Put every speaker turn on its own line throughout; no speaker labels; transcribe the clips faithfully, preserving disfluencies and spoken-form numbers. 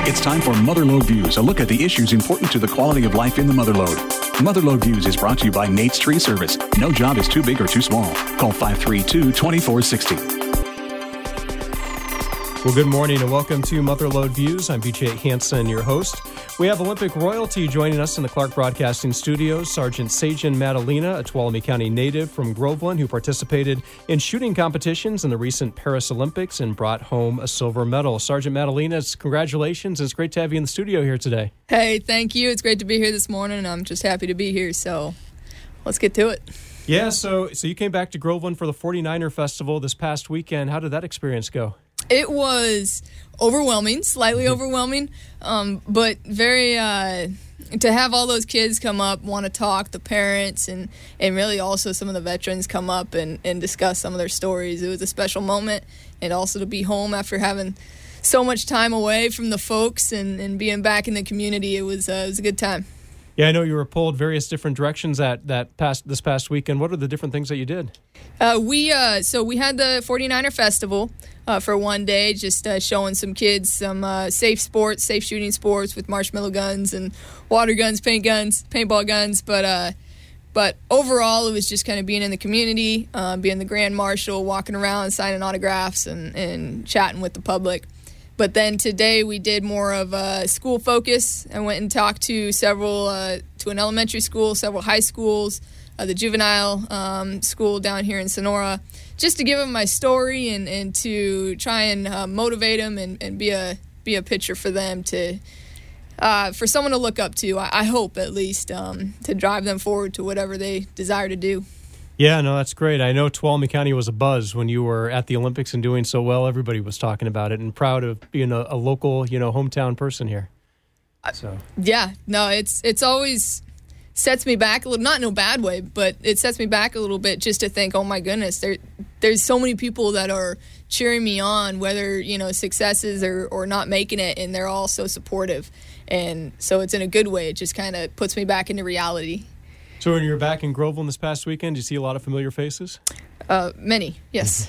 It's time for Motherlode Views, a look at the issues important to the quality of life in the Motherlode. Motherlode Views is brought to you by Nate's Tree Service. No job is too big or too small. Call five three two, two four six zero.
Well, good morning and welcome to Motherlode Views. I'm B J Hansen, your host. We have Olympic royalty joining us in the Clark Broadcasting Studios. Sergeant Sagen Madalina, a Tuolumne County native from Groveland who participated in shooting competitions in the recent Paris Olympics and brought home a silver medal. Sergeant Madalina, congratulations. It's great to have you in the studio here today.
Hey, thank you. It's great to be here this morning. I'm just happy to be here, so let's get to it.
Yeah, so so you came back to Groveland for the forty-niner Festival this past weekend. How did that experience go?
It was overwhelming, slightly overwhelming, um, but very, uh, to have all those kids come up, want to talk, the parents, and, and really also some of the veterans come up and, and discuss some of their stories. It was a special moment, and also to be home after having so much time away from the folks and, and being back in the community, it was, uh, it was a good time.
Yeah, I know you were pulled various different directions at that past this past weekend. What are the different things that you did?
Uh, we uh, so we had the forty-niner Festival uh, for one day, just uh, showing some kids some uh, safe sports, safe shooting sports with marshmallow guns and water guns, paint guns, paintball guns. But uh, but overall, it was just kind of being in the community, uh, being the Grand Marshal, walking around, signing autographs, and, and chatting with the public. But then today we did more of a school focus. I went and talked to several, uh, to an elementary school, several high schools, uh, the juvenile um, school down here in Sonora, just to give them my story and, and to try and uh, motivate them and, and be a be a picture for them to, uh, for someone to look up to. I, I hope at least um, to drive them forward to whatever they desire to do.
Yeah, no, that's great. I know Tuolumne County was a buzz when you were at the Olympics and doing so well. Everybody was talking about it and proud of being a, a local, you know, hometown person here. So
yeah, no, it's it's always sets me back a little, not in a bad way, but it sets me back a little bit just to think, oh my goodness, there there's so many people that are cheering me on, whether, you know, successes or, or not making it, and they're all so supportive. And so it's in a good way. It just kind of puts me back into reality.
So when you were back in Groveland this past weekend, did you see a lot of familiar faces?
Uh, many, yes.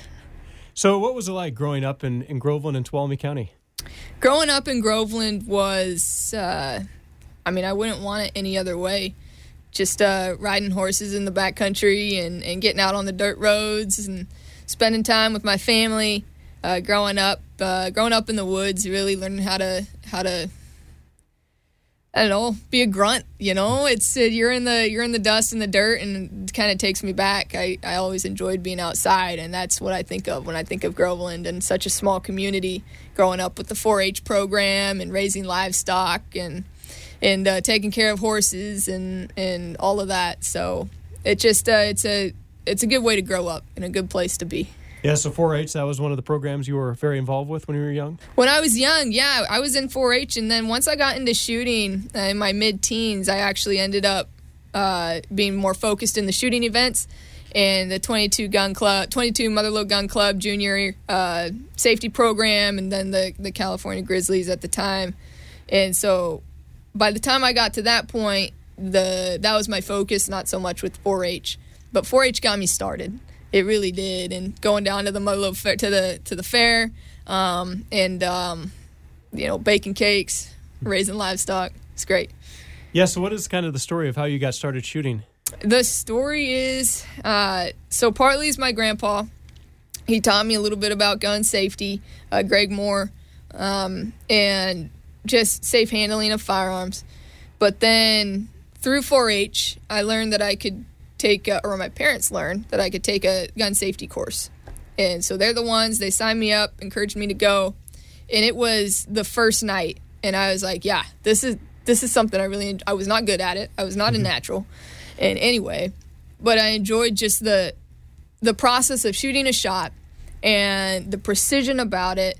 So what was it like growing up in, in Groveland and Tuolumne County?
Growing up in Groveland was, uh, I mean, I wouldn't want it any other way. Just uh, riding horses in the backcountry and, and getting out on the dirt roads and spending time with my family. Uh, growing up, uh, growing up in the woods, really learning how to how to. I don't know, be a grunt, you know, it's, uh, you're in the, you're in the dust and the dirt, and it kind of takes me back. I, I always enjoyed being outside, and that's what I think of when I think of Groveland and such a small community, growing up with the four H program and raising livestock and, and, uh, taking care of horses and, and all of that. So it just, uh, it's a, it's a good way to grow up and a good place to be.
Yeah, so four H, that was one of the programs you were very involved with when you were young?
When I was young, yeah, I was in four H, and then once I got into shooting uh, in my mid-teens, I actually ended up uh, being more focused in the shooting events and the twenty-two gun club, twenty-two Motherlode Gun Club junior uh, safety program, and then the, the California Grizzlies at the time. And so by the time I got to that point, the that was my focus, not so much with four H. But four H got me started. It really did, and going down to the Motherlode fair, to the to the fair, um, and um, you know, baking cakes, raising livestock. It's great.
Yeah. So, what is kind of the story of how you got started shooting?
The story is uh, so partly is my grandpa. He taught me a little bit about gun safety, uh, Greg Moore, um, and just safe handling of firearms. But then through four H, I learned that I could take, a, or my parents learned that I could take a gun safety course. And so they're the ones, they signed me up, encouraged me to go. And it was the first night. And I was like, yeah, this is this is something I really, I was not good at it. I was not mm-hmm. a natural. And anyway, but I enjoyed just the the process of shooting a shot and the precision about it,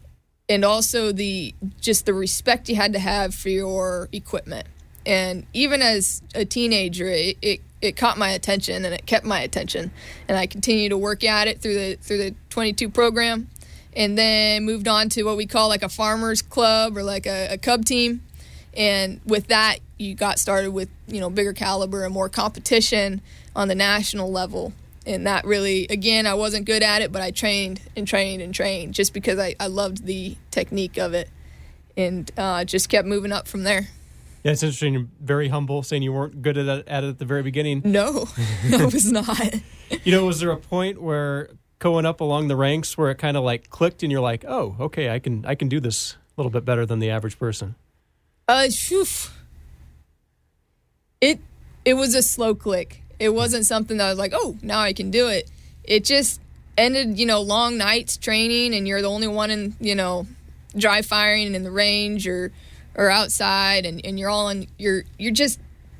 and also the just the respect you had to have for your equipment. And even as a teenager, it, it it caught my attention, and it kept my attention, and I continued to work at it through the through the twenty-two program, and then moved on to what we call like a farmers club or like a, a cub team. And with that, you got started with, you know, bigger caliber and more competition on the national level. And that really, again, I wasn't good at it, but I trained and trained and trained just because I, I loved the technique of it. and uh, just kept moving up from there.
Yeah, it's interesting. You're very humble, saying you weren't good at it at, it at the very beginning.
No, no, it was not.
You know, was there a point where going up along the ranks where it kind of like clicked and you're like, oh, okay, I can I can do this a little bit better than the average person?
Uh, phew. It it was a slow click. It wasn't something that I was like, oh, now I can do it. It just ended, you know, long nights training, and you're the only one in, you know, dry firing in the range or or outside, and, and you're all in, you're, you're just,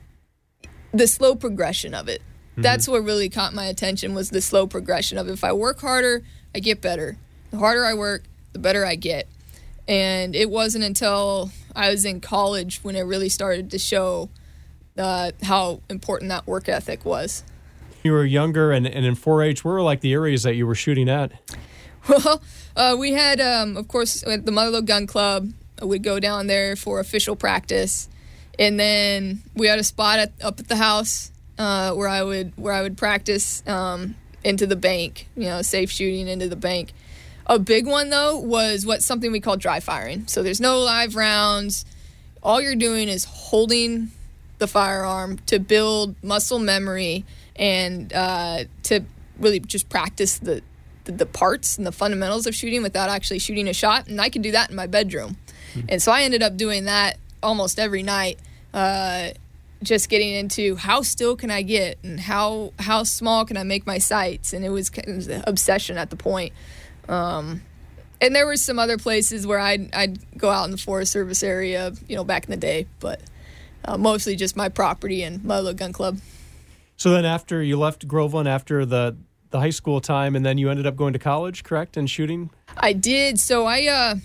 the slow progression of it. Mm-hmm. That's what really caught my attention, was the slow progression of it. If I work harder, I get better. The harder I work, the better I get. And it wasn't until I was in college when it really started to show uh, how important that work ethic was.
You were younger, and, and in four H, where were like the areas that you were shooting at?
Well, uh, we had, um, of course, at the Motherlode Gun Club. We'd go down there for official practice, and then we had a spot at, up at the house uh, where I would where I would practice um, into the bank, you know, safe shooting into the bank. A big one though was what something we call dry firing. So there's no live rounds. All you're doing is holding the firearm to build muscle memory and uh, to really just practice the, the the parts and the fundamentals of shooting without actually shooting a shot. And I could do that in my bedroom. And so I ended up doing that almost every night, uh, just getting into how still can I get and how how small can I make my sights. And it was, it was an obsession at the point. Um, and there were some other places where I'd, I'd go out in the Forest Service area, you know, back in the day, but uh, mostly just my property and Motherlode Gun Club.
So then after you left Groveland, after the, the high school time, and then you ended up going to college, correct, and shooting?
I did. So I... Uh,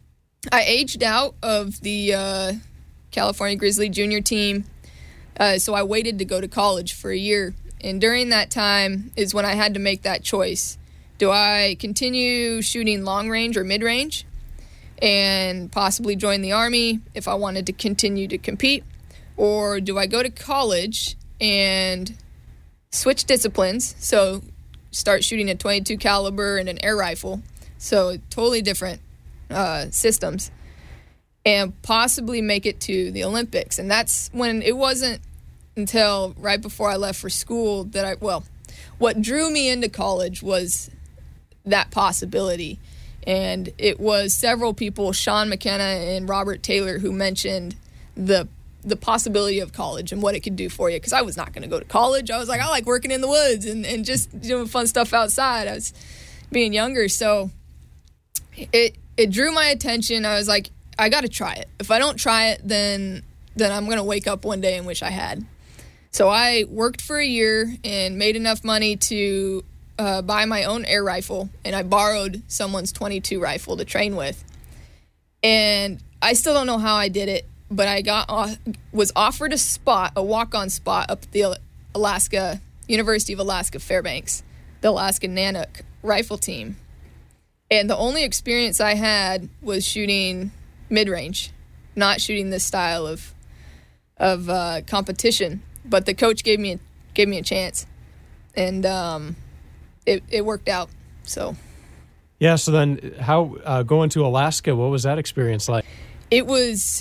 I aged out of the uh, California Grizzly junior team, uh, so I waited to go to college for a year. And during that time is when I had to make that choice. Do I continue shooting long range or mid range and possibly join the Army if I wanted to continue to compete? Or do I go to college and switch disciplines, so start shooting a twenty-two caliber and an air rifle, so totally different Uh, systems, and possibly make it to the Olympics? And that's when it wasn't until right before I left for school that I, well, what drew me into college was that possibility. And it was several people, Sean McKenna and Robert Taylor, who mentioned the the possibility of college and what it could do for you. Because I was not going to go to college. I was like, I like working in the woods and, and just doing fun stuff outside. I was being younger, so it It drew my attention. I was like, I got to try it. If I don't try it, then then I'm going to wake up one day and wish I had. So I worked for a year and made enough money to uh, buy my own air rifle, and I borrowed someone's twenty-two rifle to train with. And I still don't know how I did it, but I got off, was offered a spot, a walk-on spot up at the Alaska, University of Alaska Fairbanks, the Alaska Nanook rifle team. And the only experience I had was shooting mid-range, not shooting this style of of uh, competition. But the coach gave me a, gave me a chance, and um, it it worked out. So
yeah. So then, how uh, going to Alaska? What was that experience like?
It was.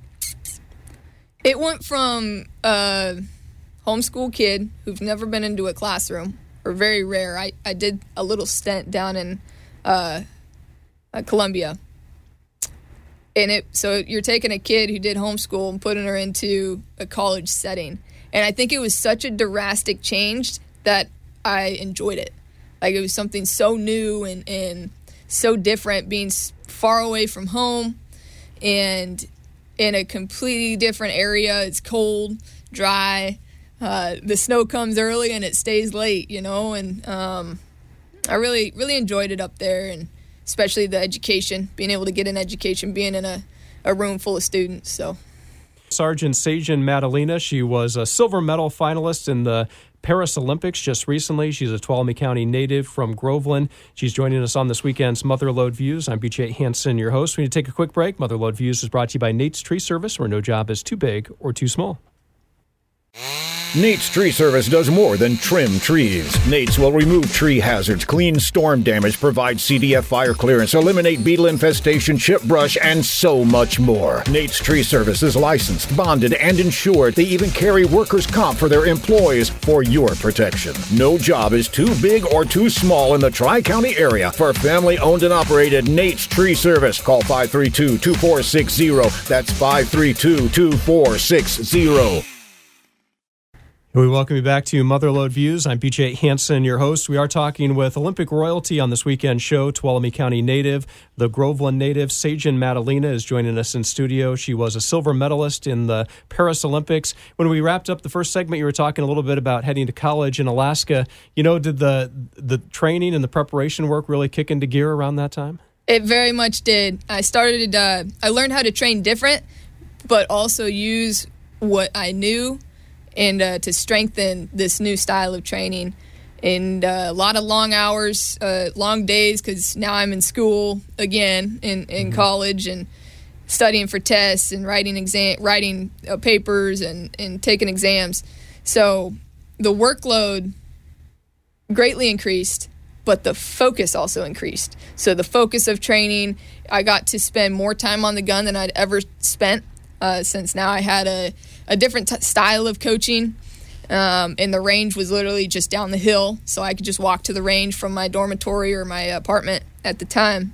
It went from a homeschool kid who's never been into a classroom, or very rare. I, I did a little stint down in Uh, uh, Columbia, and it so you're taking a kid who did homeschool and putting her into a college setting, and I think it was such a drastic change that I enjoyed it. Like, it was something so new and and so different, being far away from home and in a completely different area. It's cold, dry. Uh, the snow comes early and it stays late, you know, and um, I really, really enjoyed it up there, and especially the education, being able to get an education, being in a, a room full of students. So,
Sergeant Sagen Madalina, she was a silver medal finalist in the Paris Olympics just recently. She's a Tuolumne County native from Groveland. She's joining us on this weekend's Motherlode Views. I'm B J Hansen, your host. We need to take a quick break. Motherlode Views is brought to you by Nate's Tree Service, where no job is too big or too small.
Nate's Tree Service does more than trim trees. Nate's will remove tree hazards, clean storm damage, provide C D F fire clearance, eliminate beetle infestation, chip brush, and so much more. Nate's Tree Service is licensed, bonded, and insured. They even carry workers' comp for their employees for your protection. No job is too big or too small in the Tri-County area for family-owned and operated Nate's Tree Service. Call five three two, two four six zero. That's five three two, two four six zero.
We welcome you back to Motherlode Views. I'm B J Hansen, your host. We are talking with Olympic royalty on this weekend show. Tuolumne County native, the Groveland native, Sagen Maddalena is joining us in studio. She was a silver medalist in the Paris Olympics. When we wrapped up the first segment, you were talking a little bit about heading to college in Alaska. You know, did the the training and the preparation work really kick into gear around that time?
It very much did. I started, uh, I learned how to train different, but also use what I knew and uh, to strengthen this new style of training. And uh, a lot of long hours, uh, long days, because now I'm in school again, in, in mm-hmm. college, and studying for tests and writing exam, writing uh, papers and, and taking exams. So the workload greatly increased, but the focus also increased. So the focus of training, I got to spend more time on the gun than I'd ever spent, uh, since now I had a a different t- style of coaching, um, and the range was literally just down the hill, so I could just walk to the range from my dormitory or my apartment at the time.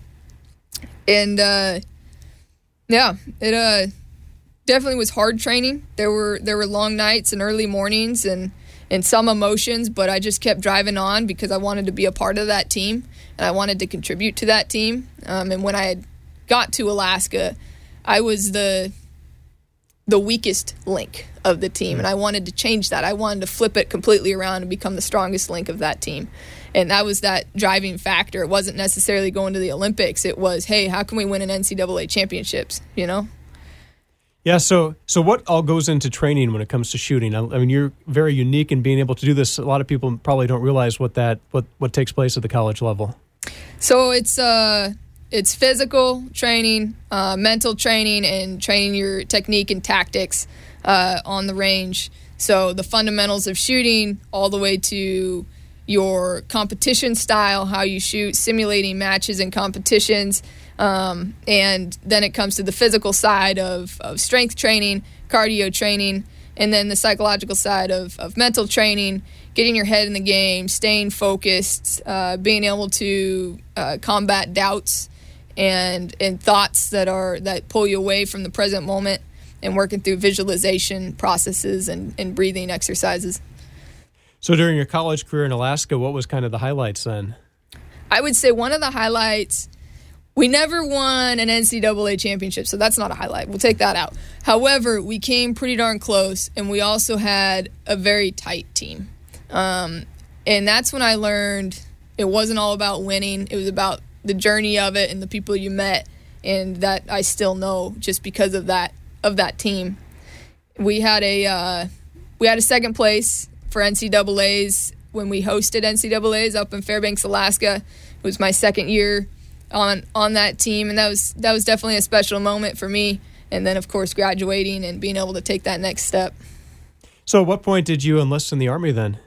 And uh, yeah, it uh, definitely was hard training. There were there were long nights and early mornings and, and some emotions, but I just kept driving on because I wanted to be a part of that team and I wanted to contribute to that team. Um, and when I had got to Alaska, I was the the weakest link of the team, and I wanted to change that. I wanted to flip it completely around and become the strongest link of that team. And that was that driving factor. It wasn't necessarily going to the Olympics. It was, hey, how can we win an N C double A championships, you know?
Yeah, so so what all goes into training when it comes to shooting? I, I mean, you're very unique in being able to do this. A lot of people probably don't realize what that what, what takes place at the college level.
So it's uh It's physical training, uh, mental training, and training your technique and tactics uh, on the range. So the fundamentals of shooting all the way to your competition style, how you shoot, simulating matches and competitions. Um, and then it comes to the physical side of, of strength training, cardio training, and then the psychological side of, of mental training, getting your head in the game, staying focused, uh, being able to uh, combat doubts and and thoughts that are that pull you away from the present moment, and working through visualization processes and, and breathing exercises.
So during your college career in Alaska, what was kind of the highlights then?
I would say one of the highlights, we never won an N C double A championship, so that's not a highlight. We'll take that out. However, we came pretty darn close, and we also had a very tight team. Um, and that's when I learned it wasn't all about winning. It was about the journey of it and the people you met, and that I still know just because of that of that team. We had a uh, we had a second place for N C double A's when we hosted N C double A's up in Fairbanks, Alaska. It was my second year on on that team, and that was that was definitely a special moment for me. And then, of course, graduating and being able to take that next step.
So at what point did you enlist in the Army then?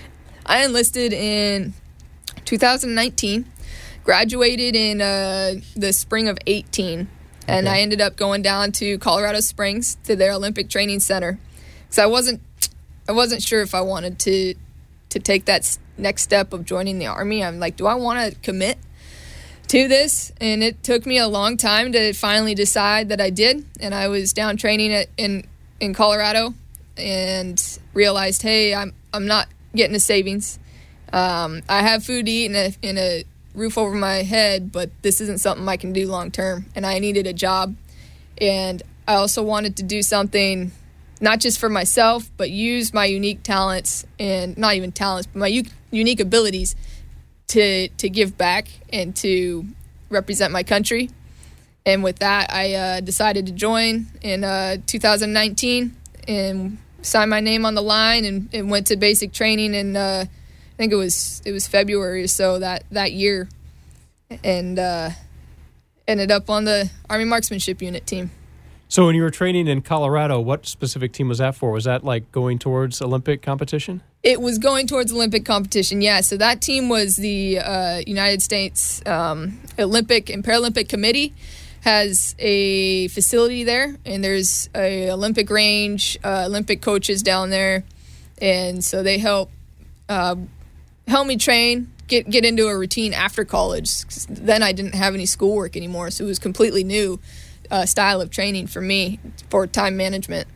I enlisted in two thousand nineteen. Graduated in uh, the spring of eighteen, and okay. I ended up going down to Colorado Springs to their Olympic Training Center because I wasn't, I wasn't sure if I wanted to, to take that next step of joining the Army. I'm like, do I want to commit to this? And it took me a long time to finally decide that I did. And I was down training at, in in Colorado, and realized, hey, I'm I'm not getting a savings. Um, I have food to eat in a in a roof over my head, but this isn't something I can do long term, and I needed a job. And I also wanted to do something not just for myself, but use my unique talents, and not even talents, but my u- unique abilities to to give back and to represent my country. And with that, I uh, decided to join in uh, two thousand nineteen and signed my name on the line, and, and went to basic training in uh, I think it was it was February or so that, that year, and uh, ended up on the Army Marksmanship Unit team.
So when you were training in Colorado, what specific team was that for? Was that like going towards Olympic competition?
It was going towards Olympic competition, yeah. So that team was the uh, United States um, Olympic and Paralympic Committee. Has a facility there, and there's a Olympic range, uh, Olympic coaches down there, and so they help uh, help me train, get get into a routine after college. 'Cause then I didn't have any schoolwork anymore, so it was completely new uh, style of training for me for time management.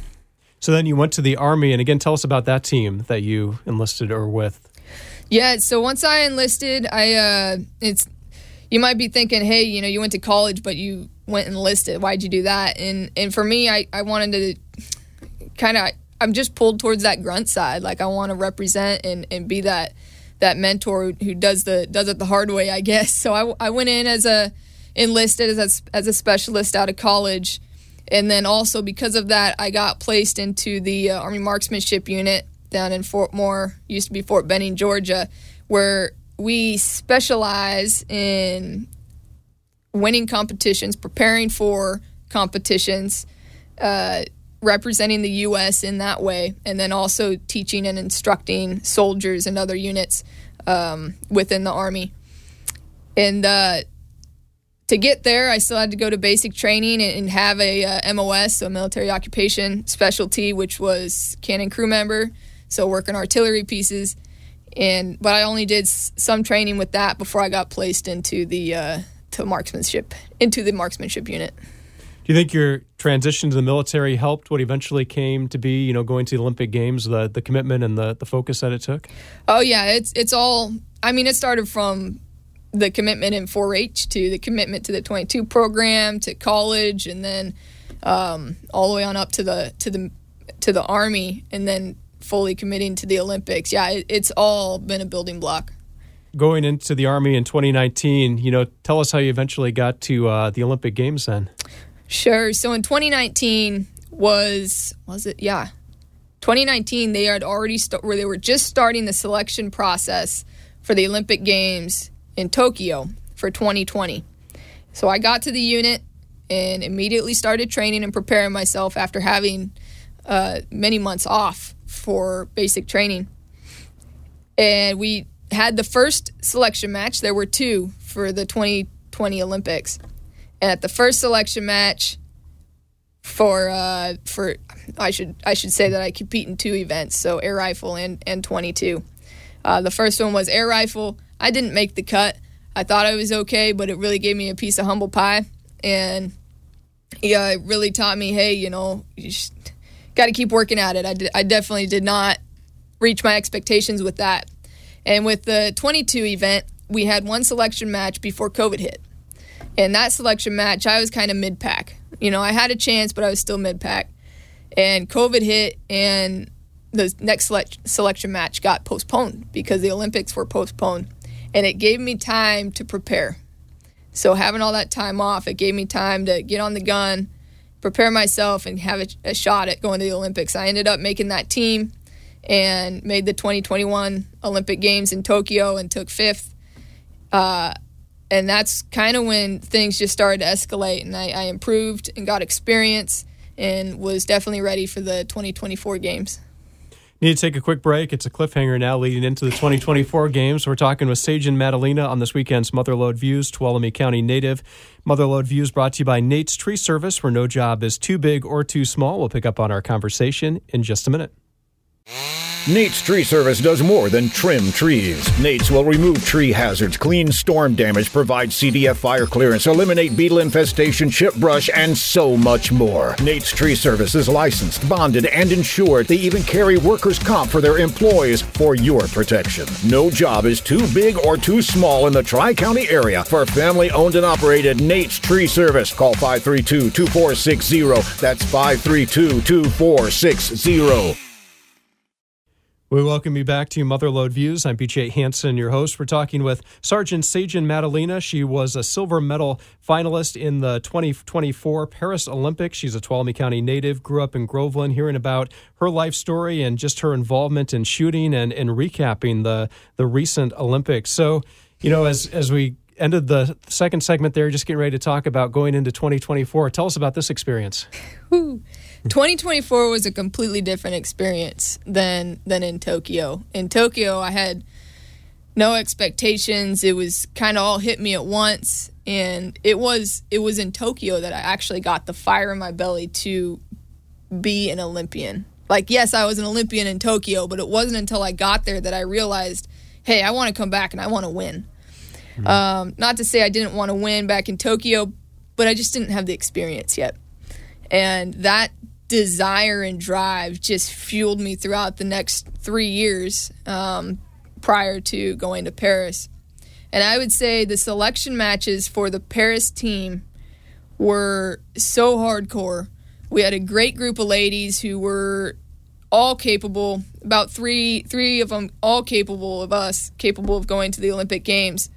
So then you went to the Army, and again, tell us about that team that you enlisted or with.
Yeah, so once I enlisted, I uh, it's. You might be thinking, hey, you know, you went to college, but you went and enlisted. Why'd you do that? And and for me, I, I wanted to kind of, I'm just pulled towards that grunt side. Like I want to represent and, and be that that mentor who does the does it the hard way, I guess. So I, I went in as a enlisted as a, as a specialist out of college, and then also because of that, I got placed into the uh, Army Marksmanship Unit down in Fort Moore, used to be Fort Benning, Georgia, where we specialize in winning competitions, preparing for competitions, uh, representing the U S in that way, and then also teaching and instructing soldiers and other units um, within the Army. And uh, to get there, I still had to go to basic training and have a uh, M O S, so military occupation specialty, which was cannon crew member, so working artillery pieces. And but I only did s- some training with that before I got placed into the uh, to marksmanship into the marksmanship unit.
Do you think your transition to the military helped what eventually came to be, you know, going to the Olympic Games, the the commitment and the, the focus that it took?
Oh yeah, it's it's all. I mean, it started from the commitment in four H to the commitment to the twenty-two program to college, and then um, all the way on up to the to the to the Army, and then fully committing to the Olympics. Yeah, it, it's all been a building block.
Going into the Army in twenty nineteen, you know, tell us how you eventually got to uh, the Olympic Games then.
Sure. So in twenty nineteen was, was it? Yeah. twenty nineteen, they had already, st- where they were just starting the selection process for the Olympic Games in Tokyo for twenty twenty. So I got to the unit and immediately started training and preparing myself after having uh, many months off for basic training. And we had the first selection match. There were two for the twenty twenty Olympics. And at the first selection match for uh, for I should I should say that I compete in two events, so air rifle and, and twenty-two. Uh, the first one was air rifle. I didn't make the cut. I thought I was okay, but it really gave me a piece of humble pie. And yeah, it really taught me, hey, you know, you just got to keep working at it. I, did, I definitely did not reach my expectations with that. And with the twenty-two event, we had one selection match before COVID hit. And that selection match, I was kind of mid-pack. You know, I had a chance, but I was still mid-pack. And COVID hit, and the next select- selection match got postponed because the Olympics were postponed. And it gave me time to prepare. So having all that time off, it gave me time to get on the gun, prepare myself, and have a, a shot at going to the Olympics. I ended up making that team and made the twenty twenty-one Olympic Games in Tokyo and took fifth. Uh, and that's kind of when things just started to escalate, and I, I improved and got experience and was definitely ready for the twenty twenty-four games.
Need to take a quick break. It's a cliffhanger now leading into the twenty twenty-four games. We're talking with Sagen Madalina on this weekend's Motherlode Views, Tuolumne County native. Motherlode Views brought to you by Nate's Tree Service, where no job is too big or too small. We'll pick up on our conversation in just a minute.
Nate's Tree Service does more than trim trees. Nate's will remove tree hazards, clean storm damage, provide C D F fire clearance, eliminate beetle infestation, chip brush, and so much more. Nate's Tree Service is licensed, bonded, and insured. They even carry workers' comp for their employees for your protection. No job is too big or too small in the Tri-County area for family-owned and operated Nate's Tree Service. Call five three two, two four six zero. That's five three two, two four six zero.
We welcome you back to Motherlode Views. I'm B J Hansen, your host. We're talking with Sergeant Sagen Madalina. She was a silver medal finalist in the twenty twenty-four Paris Olympics. She's a Tuolumne County native, grew up in Groveland, hearing about her life story and just her involvement in shooting and, and recapping the, the recent Olympics. So, you know, as as we ended the second segment there, just getting ready to talk about going into twenty twenty-four. Tell us about this experience.
twenty twenty-four was a completely different experience than than in Tokyo. In Tokyo, I had no expectations. It was kind of all hit me at once, and it was it was in Tokyo that I actually got the fire in my belly to be an Olympian. Like, yes, I was an Olympian in Tokyo, but it wasn't until I got there that I realized, hey, I want to come back and I want to win. Mm-hmm. Um, not to say I didn't want to win back in Tokyo, but I just didn't have the experience yet. And that desire and drive just fueled me throughout the next three years um, prior to going to Paris. And I would say the selection matches for the Paris team were so hardcore. We had a great group of ladies who were all capable, about three three of them all capable of us, capable of going to the Olympic Games.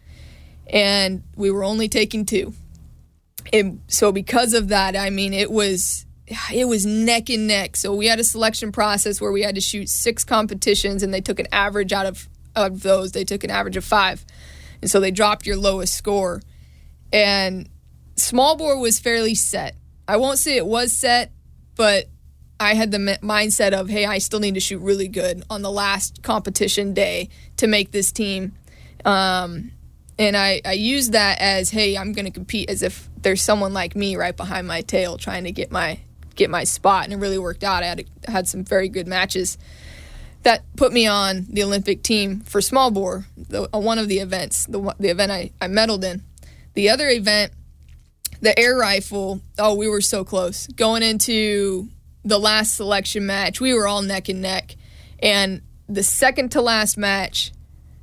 And we were only taking two. And so because of that, I mean, it was it was neck and neck. So we had a selection process where we had to shoot six competitions, and they took an average out of, of those. They took an average of five. And so they dropped your lowest score. And small bore was fairly set. I won't say it was set, but I had the mindset of, hey, I still need to shoot really good on the last competition day to make this team. Um, and I, I used that as, hey, I'm going to compete as if there's someone like me right behind my tail trying to get my get my spot. And it really worked out. I had, had some very good matches that put me on the Olympic team for small bore, the, one of the events, the, the event I, I medaled in. The other event, the air rifle, oh, we were so close. Going into the last selection match, we were all neck and neck. And the second to last match,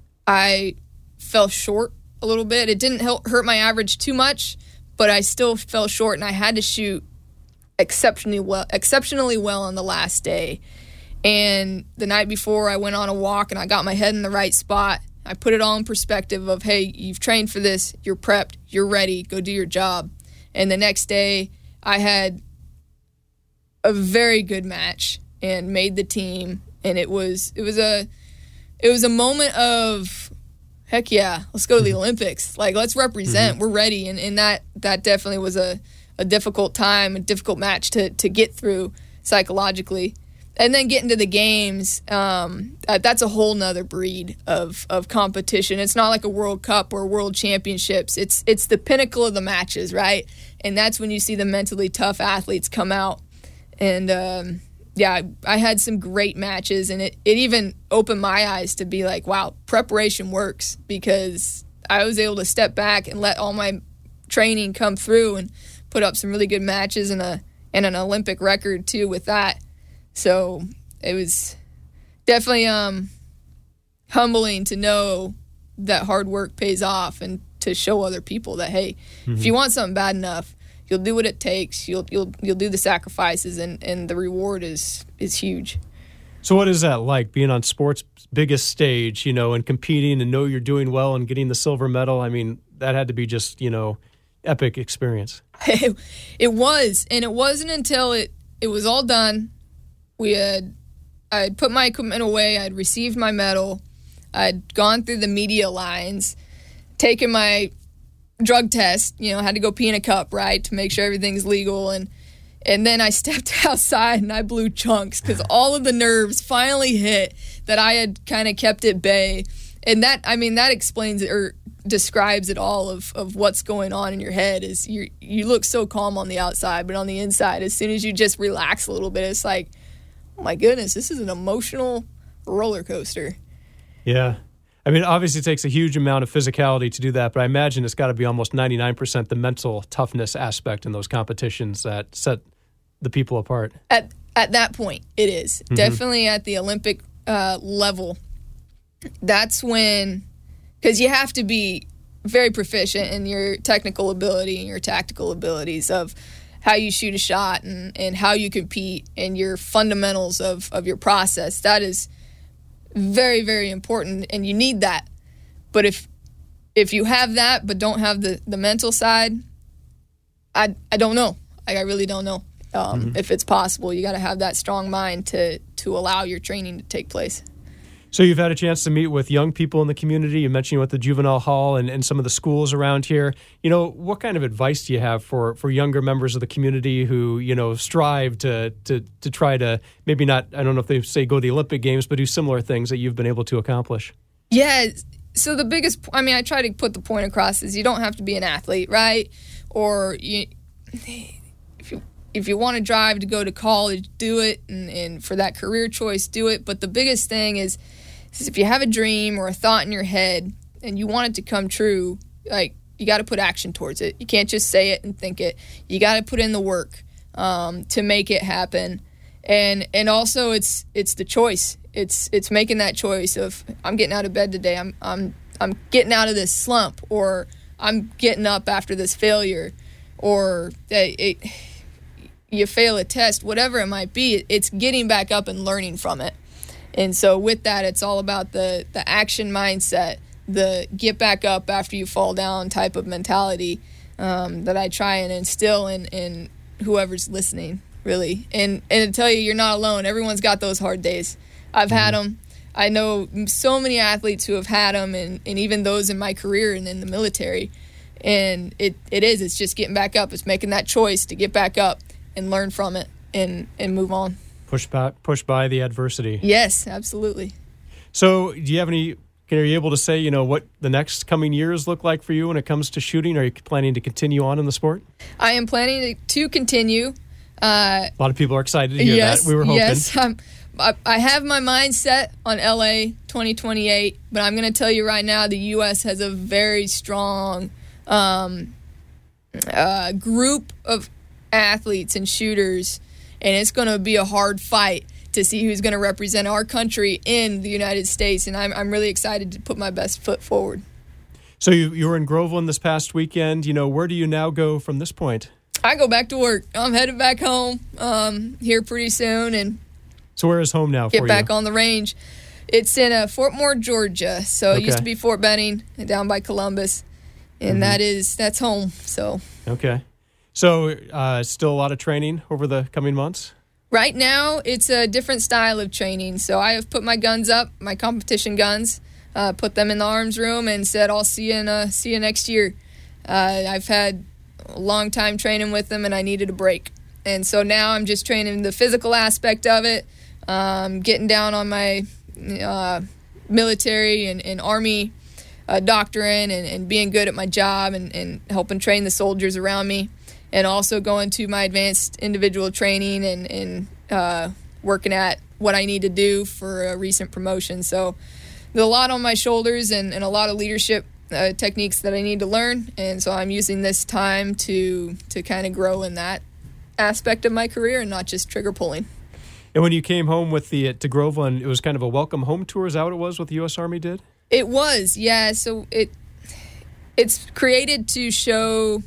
I fell short a little bit. It didn't hurt my average too much, but I still fell short, and I had to shoot exceptionally well, exceptionally well on the last day. And the night before, I went on a walk, and I got my head in the right spot. I put it all in perspective of, hey, you've trained for this, you're prepped, you're ready, go do your job. And the next day, I had a very good match and made the team. And it was it was a it was a moment of, heck yeah, let's go to the Olympics. Like, let's represent. Mm-hmm. We're ready. And, and that that definitely was a, a difficult time, a difficult match to to get through psychologically. And then getting to the games, um, uh, that's a whole nother breed of, of competition. It's not like a World Cup or World Championships. It's it's the pinnacle of the matches, right? And that's when you see the mentally tough athletes come out. And, um, yeah, I, I had some great matches, and it, it even opened my eyes to be like, wow, preparation works, because I was able to step back and let all my training come through and put up some really good matches and a and an Olympic record, too, with that. So it was definitely um, humbling to know that hard work pays off, and to show other people that, hey, mm-hmm. if you want something bad enough, you'll do what it takes. You'll you'll you'll do the sacrifices, and, and the reward is is huge.
So what is that like, being on sports' biggest stage, you know, and competing and know you're doing well and getting the silver medal? I mean, that had to be just, you know, epic experience.
It was, and it wasn't until it, it was all done. We had, I had put my equipment away. I'd received my medal. I'd gone through the media lines, taken my drug test, you know, had to go pee in a cup, right, to make sure everything's legal. And and then I stepped outside and I blew chunks because all of the nerves finally hit that I had kind of kept at bay. And that, I mean, that explains it, or describes it all of, of what's going on in your head. Is you you look so calm on the outside, but on the inside, as soon as you just relax a little bit, it's like, oh my goodness, this is an emotional roller coaster.
Yeah. I mean, obviously it takes a huge amount of physicality to do that, but I imagine it's got to be almost ninety-nine percent the mental toughness aspect in those competitions that set the people apart.
At at that point, it is. Mm-hmm. Definitely at the Olympic uh, level. That's when, because you have to be very proficient in your technical ability and your tactical abilities of how you shoot a shot and, and how you compete and your fundamentals of, of your process. That is very, very important, and you need that. But if if you have that but don't have the, the mental side, I I don't know. Like, I really don't know um, mm-hmm. if it's possible. You got to have that strong mind to to allow your training to take place.
So you've had a chance to meet with young people in the community. You mentioned with the juvenile hall and, and some of the schools around here. You know, what kind of advice do you have for, for younger members of the community who, you know, strive to, to to try to maybe not, I don't know if they say go to the Olympic Games, but do similar things that you've been able to accomplish?
Yeah. So the biggest, I mean, I try to put the point across is you don't have to be an athlete, right? Or you, if you if you want to drive to go to college, do it. And, and for that career choice, do it. But the biggest thing is, is if you have a dream or a thought in your head and you want it to come true, like you got to put action towards it. You can't just say it and think it. You got to put in the work um, to make it happen. And and also it's it's the choice. It's it's making that choice of I'm getting out of bed today. I'm I'm I'm getting out of this slump, or I'm getting up after this failure, or it, it, you fail a test, whatever it might be. It's getting back up and learning from it. And so with that, it's all about the, the action mindset, the get back up after you fall down type of mentality um, that I try and instill in, in whoever's listening, really. And, and to tell you, you're not alone. Everyone's got those hard days. I've had them. I know so many athletes who have had them, and, and even those in my career and in the military. And it, it is. It's just getting back up. It's making that choice to get back up and learn from it and, and move on.
Push back, push by the adversity.
Yes, absolutely.
So do you have any, are you able to say, you know, what the next coming years look like for you when it comes to shooting? Are you planning to continue on in the sport?
I am planning to, to continue. Uh,
a lot of people are excited to hear
yes,
that. We were hoping.
Yes, I'm, I, I have my mind set on L A twenty twenty-eight, but I'm going to tell you right now, the U S has a very strong um, uh, group of athletes and shooters, and it's going to be a hard fight to see who's going to represent our country in the United States, and I'm I'm really excited to put my best foot forward.
So you, you were in Groveland this past weekend. You know, where do you now go from this point?
I go back to work. I'm headed back home um, here pretty soon, and
so where is home now for
you? Get back
you?
on the range. It's in uh, Fort Moore, Georgia. So
okay.
It used to be Fort Benning, down by Columbus, and mm-hmm. that is that's home. So
okay. So uh, still a lot of training over the coming months?
Right now, it's a different style of training. So I have put my guns up, my competition guns, uh, put them in the arms room, and said, I'll see you, in, uh, see you next year. Uh, I've had a long time training with them, and I needed a break. And so now I'm just training the physical aspect of it, um, getting down on my uh, military and, and Army uh, doctrine and, and being good at my job and, and helping train the soldiers around me. And also going to my advanced individual training and, and uh, working at what I need to do for a recent promotion. So there's a lot on my shoulders and, and a lot of leadership uh, techniques that I need to learn. And so I'm using this time to to kind of grow in that aspect of my career and not just trigger pulling.
And when you came home with the to Groveland, it was kind of a welcome home tour. Is that what it was, what the U S Army did?
It was, yeah. So it it's created to show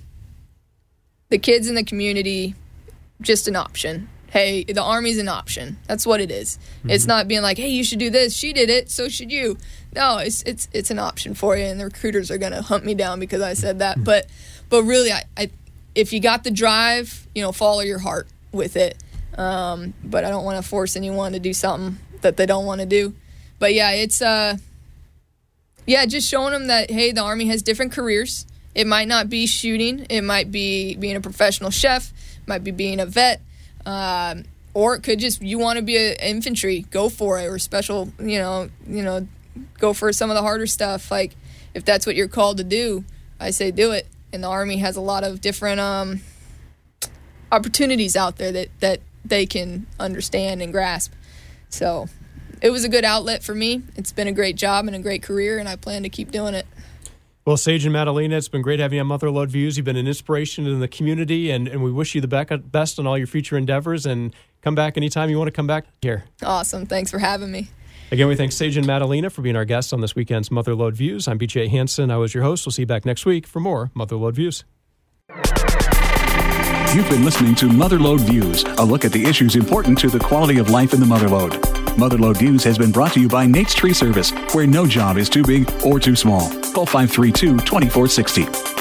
the kids in the community just an option. Hey, the Army's an option. That's what it is. Mm-hmm. It's not being like, hey, you should do this. She did it, so should you. No, it's it's it's an option for you, and the recruiters are going to hunt me down because I said that. Mm-hmm. But but really, I, I if you got the drive, you know, follow your heart with it. Um, but I don't want to force anyone to do something that they don't want to do. But yeah, it's uh, yeah, just showing them that, hey, the Army has different careers. It might not be shooting. It might be being a professional chef. It might be being a vet. Um, or it could just, you want to be an infantry, go for it. Or special, you know, you know, go for some of the harder stuff. Like, if that's what you're called to do, I say do it. And the Army has a lot of different um, opportunities out there that, that they can understand and grasp. So it was a good outlet for me. It's been a great job and a great career, and I plan to keep doing it.
Well, Sagen Madalina, it's been great having you on Motherlode Views. You've been an inspiration in the community, and, and we wish you the best on all your future endeavors, and come back anytime you want to come back here.
Awesome. Thanks for having me.
Again, we thank Sagen Madalina for being our guest on this weekend's Motherlode Views. I'm B J Hansen. I was your host. We'll see you back next week for more Motherlode Views.
You've been listening to Motherlode Views, a look at the issues important to the quality of life in the Motherlode. Motherlode Views has been brought to you by Nate's Tree Service, where no job is too big or too small. Call five three two, two four six zero.